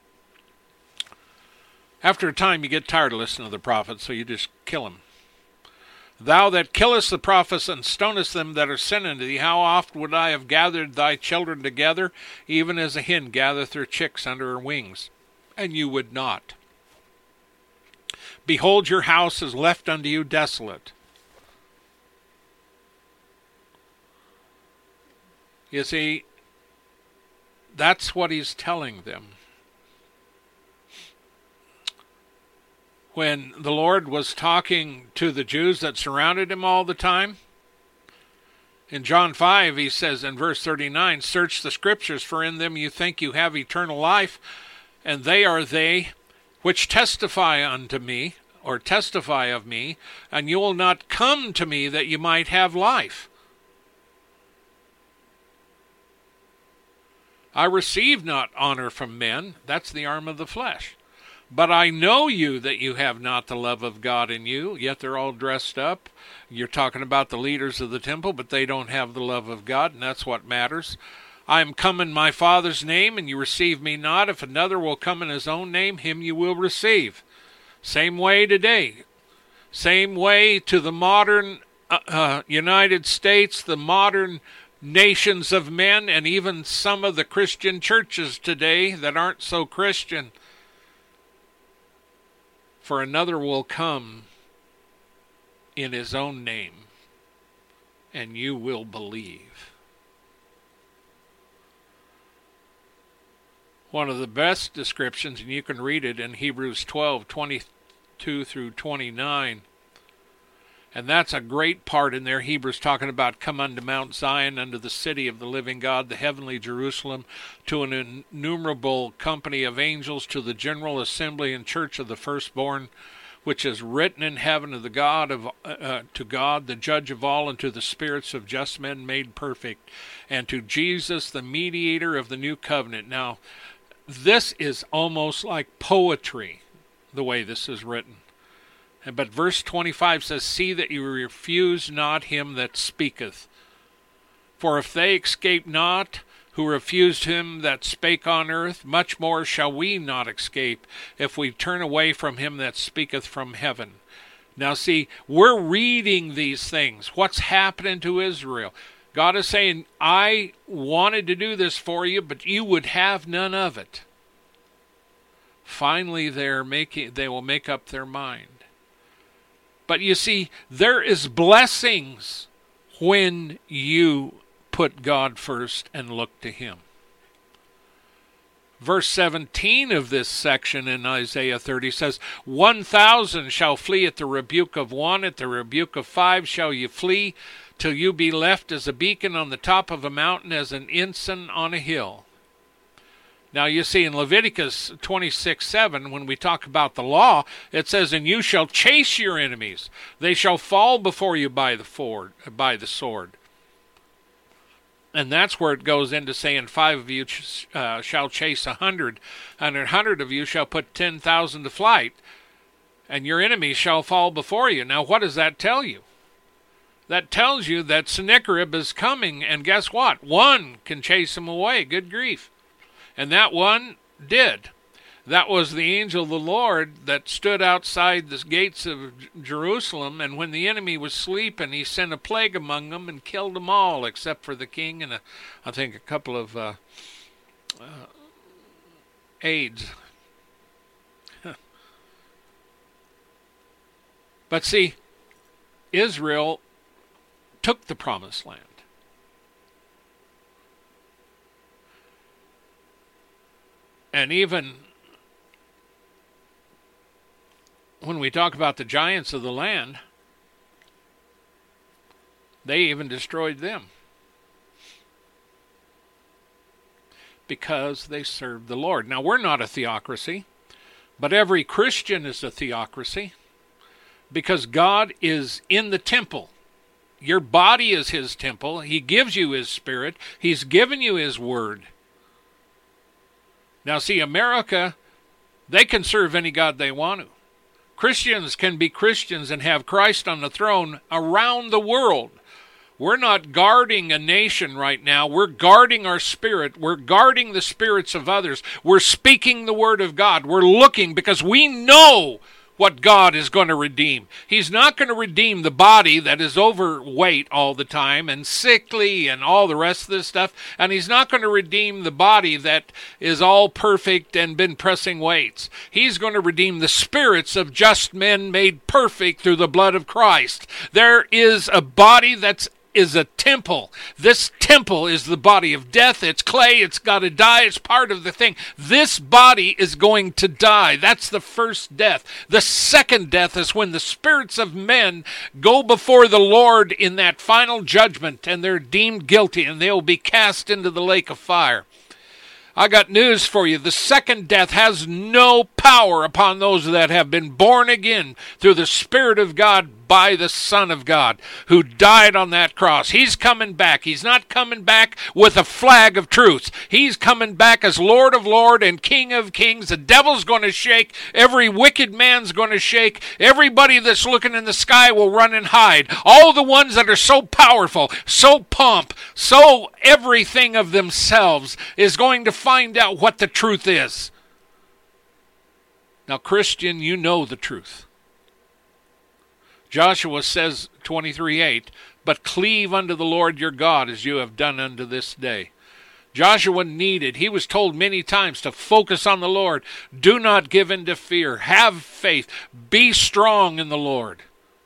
After a time, you get tired of listening to the prophets, so you just kill him. Thou that killest the prophets and stonest them that are sin unto thee, how oft would I have gathered thy children together, even as a hen gathereth her chicks under her wings, and you would not. Behold, your house is left unto you desolate. You see, that's what he's telling them. When the Lord was talking to the Jews that surrounded him all the time, in John five, he says in verse thirty-nine, search the scriptures, for in them you think you have eternal life, and they are they which testify unto me, or testify of me, and you will not come to me that you might have life. I receive not honor from men. That's the arm of the flesh. But I know you that you have not the love of God in you, yet they're all dressed up. You're talking about the leaders of the temple, but they don't have the love of God, and that's what matters. I am come in my Father's name, and you receive me not. If another will come in his own name, him you will receive. Same way today. Same way to the modern uh, uh, United States, the modern nations of men, and even some of the Christian churches today that aren't so Christian. For another will come in his own name, and you will believe. One of the best descriptions, and you can read it in Hebrews twelve, twenty-two through twenty-nine, and that's a great part in there. Hebrews talking about come unto Mount Zion, unto the city of the living God, the heavenly Jerusalem, to an innumerable company of angels, to the general assembly and church of the firstborn, which is written in heaven, of the God of uh, to God, the judge of all, and to the spirits of just men made perfect, and to Jesus, the mediator of the new covenant. Now, this is almost like poetry, the way this is written. But verse twenty-five says, see that you refuse not him that speaketh. For if they escape not, who refused him that spake on earth, much more shall we not escape if we turn away from him that speaketh from heaven. Now see, we're reading these things. What's happening to Israel? God is saying, I wanted to do this for you, but you would have none of it. Finally, they're making, they will make up their mind. But you see, there is blessings when you put God first and look to him. Verse seventeen of this section in Isaiah thirty says, One thousand shall flee at the rebuke of one, at the rebuke of five shall you flee, till you be left as a beacon on the top of a mountain, as an ensign on a hill. Now you see in Leviticus twenty-six seven, when we talk about the law, it says, And you shall chase your enemies. They shall fall before you by the ford, by the sword. And that's where it goes into saying, Five of you uh, shall chase a hundred, and a hundred of you shall put ten thousand to flight, and your enemies shall fall before you. Now what does that tell you? That tells you that Sennacherib is coming, and guess what? One can chase him away. Good grief. And that one did. That was the angel of the Lord that stood outside the gates of Jerusalem, and when the enemy was sleeping, he sent a plague among them and killed them all, except for the king and a, I think a couple of uh, uh, aides. But see, Israel took the promised land. And even when we talk about the giants of the land, they even destroyed them because they served the Lord. Now, we're not a theocracy, but every Christian is a theocracy because God is in the temple. Your body is his temple. He gives you his spirit. He's given you his word. Now, see, America, they can serve any God they want to. Christians can be Christians and have Christ on the throne around the world. We're not guarding a nation right now. We're guarding our spirit. We're guarding the spirits of others. We're speaking the word of God. We're looking because we know what God is going to redeem. He's not going to redeem the body that is overweight all the time and sickly and all the rest of this stuff. And he's not going to redeem the body that is all perfect and been pressing weights. He's going to redeem the spirits of just men made perfect through the blood of Christ. There is a body that's is a temple. This temple is the body of death. It's clay. It's got to die. It's part of the thing. This body is going to die. That's the first death. The second death is when the spirits of men go before the Lord in that final judgment, and they're deemed guilty, and they'll be cast into the lake of fire. I got news for you. The second death has no power upon those that have been born again through the Spirit of God by the Son of God who died on that cross. He's coming back. He's not coming back with a flag of truce. He's coming back as Lord of Lords and King of Kings. The devil's going to shake. Every wicked man's going to shake. Everybody that's looking in the sky will run and hide. All the ones that are so powerful, so pomp, so everything of themselves is going to find out what the truth is. Now, Christian, you know the truth. Joshua says, twenty-three eight, but cleave unto the Lord your God as you have done unto this day. Joshua needed, he was told many times to focus on the Lord. Do not give in to fear. Have faith. Be strong in the Lord.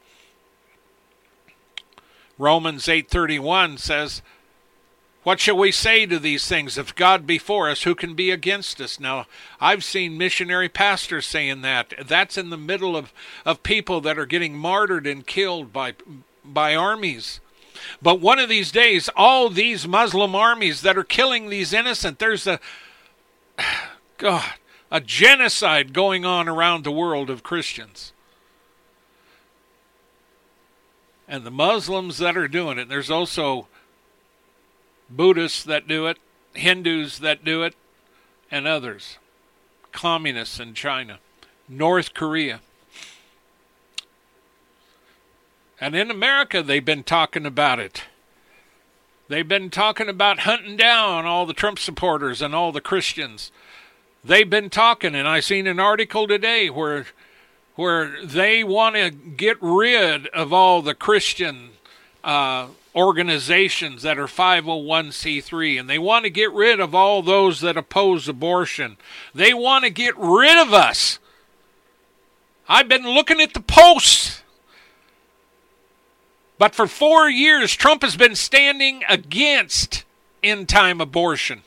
Romans eight thirty-one says, what shall we say to these things? If God be for us, who can be against us? Now, I've seen missionary pastors saying that. That's in the middle of, of people that are getting martyred and killed by, by armies. But one of these days, all these Muslim armies that are killing these innocent, there's a, God, a genocide going on around the world of Christians. And the Muslims that are doing it, there's also Buddhists that do it, Hindus that do it, and others. Communists in China, North Korea. And in America, they've been talking about it. They've been talking about hunting down all the Trump supporters and all the Christians. They've been talking, and I seen an article today where where they want to get rid of all the Christian uh, organizations that are five oh one c three, and they want to get rid of all those that oppose abortion. They want to get rid of us. I've been looking at the posts. But for four years, Trump has been standing against end-time abortion.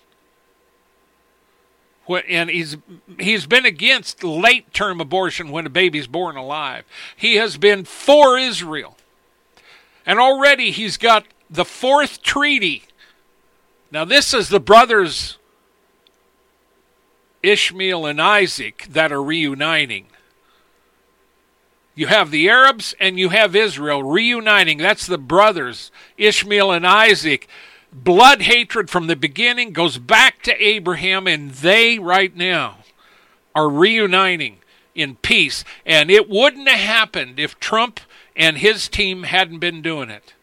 And he's he's been against late-term abortion when a baby's born alive. He has been for Israel. And already he's got the fourth treaty. Now this is the brothers Ishmael and Isaac that are reuniting. You have the Arabs and you have Israel reuniting. That's the brothers, Ishmael and Isaac. Blood hatred from the beginning goes back to Abraham, and they right now are reuniting in peace. And it wouldn't have happened if Trump and his team hadn't been doing it.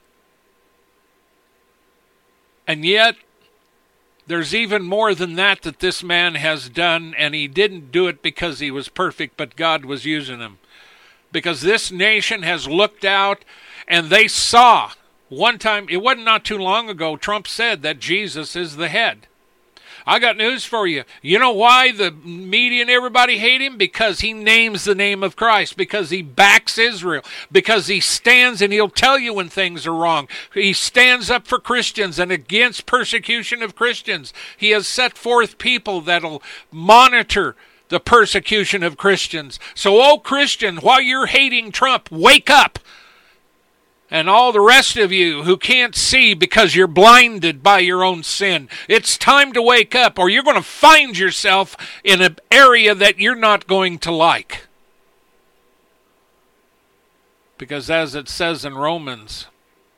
And yet, there's even more than that that this man has done, and he didn't do it because he was perfect, but God was using him. Because this nation has looked out, and they saw. One time, it wasn't not too long ago, Trump said that Jesus is the head. I got news for you. You know why the media and everybody hate him? Because he names the name of Christ. Because he backs Israel. Because he stands and he'll tell you when things are wrong. He stands up for Christians and against persecution of Christians. He has set forth people that'll monitor the persecution of Christians. So, oh Christian, while you're hating Trump, wake up. And all the rest of you who can't see because you're blinded by your own sin, it's time to wake up, or you're going to find yourself in an area that you're not going to like. Because as it says in Romans,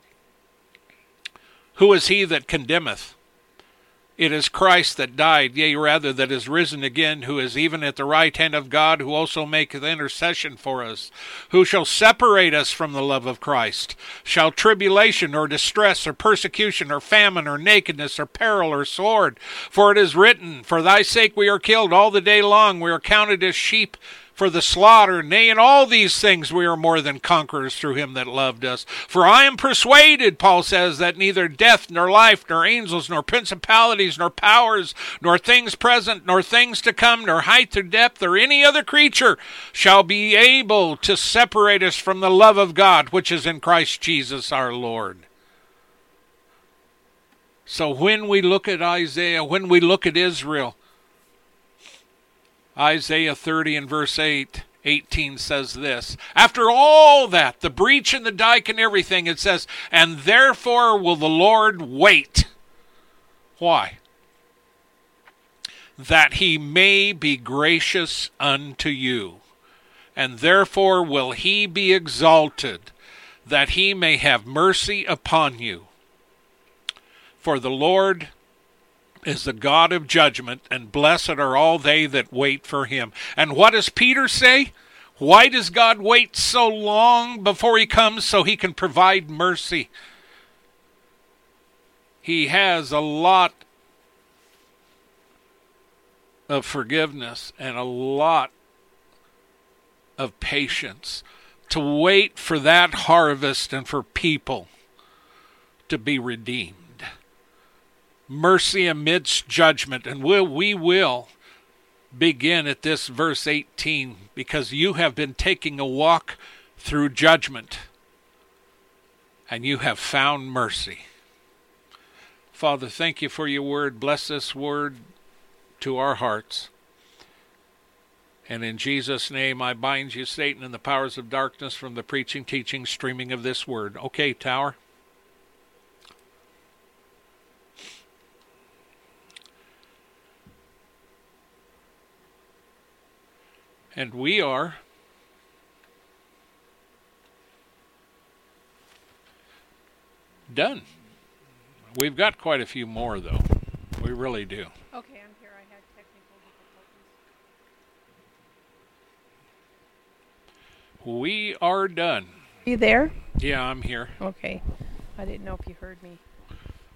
who is he that condemneth? It is Christ that died, yea, rather that is risen again, who is even at the right hand of God, who also maketh intercession for us. Who shall separate us from the love of Christ? Shall tribulation, or distress, or persecution, or famine, or nakedness, or peril, or sword? For it is written, for thy sake we are killed all the day long, we are counted as sheep for the slaughter. Nay, in all these things we are more than conquerors through him that loved us. For I am persuaded, Paul says, that neither death, nor life, nor angels, nor principalities, nor powers, nor things present, nor things to come, nor height or depth, or any other creature shall be able to separate us from the love of God, which is in Christ Jesus our Lord. So when we look at Isaiah, when we look at Israel, Isaiah thirty and verse eight, eighteen says this. After all that, the breach and the dike and everything, it says, and therefore will the Lord wait. Why? That he may be gracious unto you. And therefore will he be exalted, that he may have mercy upon you. For the Lord is the God of judgment, and blessed are all they that wait for him. And what does Peter say? Why does God wait so long before he comes? So he can provide mercy. He has a lot of forgiveness and a lot of patience to wait for that harvest and for people to be redeemed. Mercy amidst judgment. And we'll, we will begin at this verse eighteen, because you have been taking a walk through judgment and you have found mercy. Father, thank you for your word. Bless this word to our hearts. And in Jesus' name, I bind you, Satan, and the powers of darkness from the preaching, teaching, streaming of this word. Okay, Tower. And we are done. We've got quite a few more, though. We really do. Okay, I'm here. I had technical difficulties. We are done. Are you there? Yeah, I'm here. Okay. I didn't know if you heard me.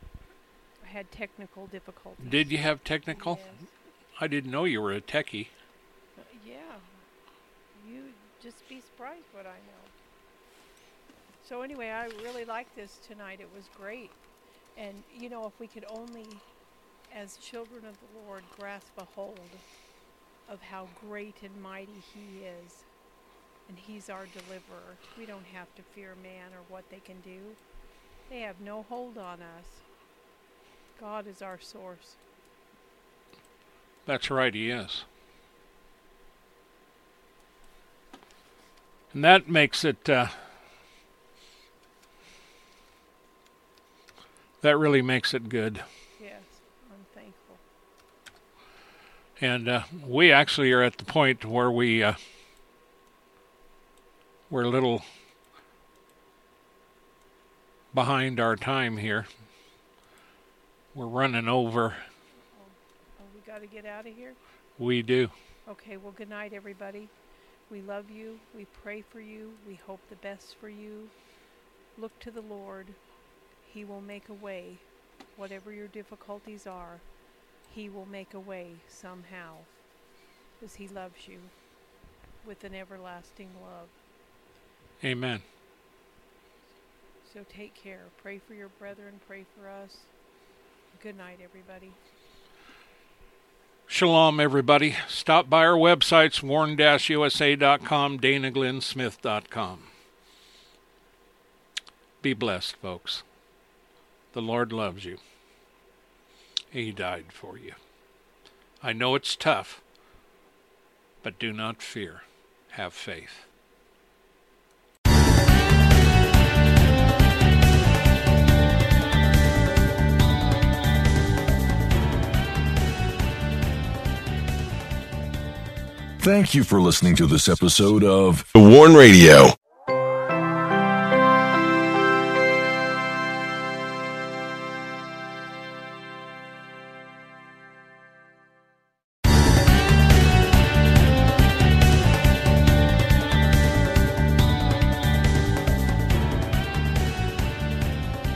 had technical difficulties. Did you have technical? Yes. I didn't know you were a techie. Uh, yeah. You just be surprised what I know. So anyway, I really liked this tonight. It was great. And, you know, if we could only, as children of the Lord, grasp a hold of how great and mighty He is, and He's our deliverer. We don't have to fear man or what they can do. They have no hold on us. God is our source. That's right, He is. And that makes it, uh, that really makes it good. Yes, I'm thankful. And uh, we actually are at the point where we, uh, we're a little behind our time here. We're running over. Oh, oh we got to get out of here? We do. Okay, well, good night, everybody. We love you. We pray for you. We hope the best for you. Look to the Lord. He will make a way. Whatever your difficulties are, He will make a way somehow, because He loves you with an everlasting love. Amen. So take care. Pray for your brethren. Pray for us. Good night, everybody. Shalom, everybody. Stop by our websites, warn dash U S A dot com, dana glenn smith dot com. Be blessed, folks. The Lord loves you. He died for you. I know it's tough, but do not fear. Have faith. Thank you for listening to this episode of The Warn Radio.